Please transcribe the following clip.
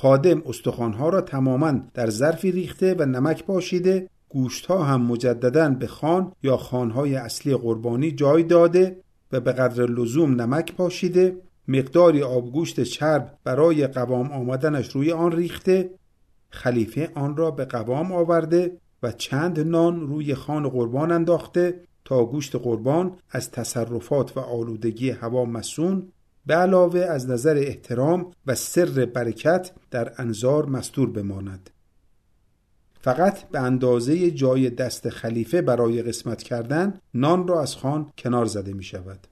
خادم استخوان‌ها را تماماً در ظرفی ریخته و نمک پاشیده، گوشت‌ها هم مجدداً به خوان یا خوان‌های اصلی قربانی جای داده و به قدر لزوم نمک پاشیده، مقداری آبگوشت چرب برای قوام آمدنش روی آن ریخته، خلیفه آن را به قوام آورده و چند نان روی خوان قربان انداخته تا گوشت قربان از تصرفات و آلودگی هوا مصون، به علاوه از نظر احترام و سر برکت در انظار مستور بماند. فقط به اندازه جای دست خلیفه برای قسمت کردن نان را از خوان کنار زده می شود.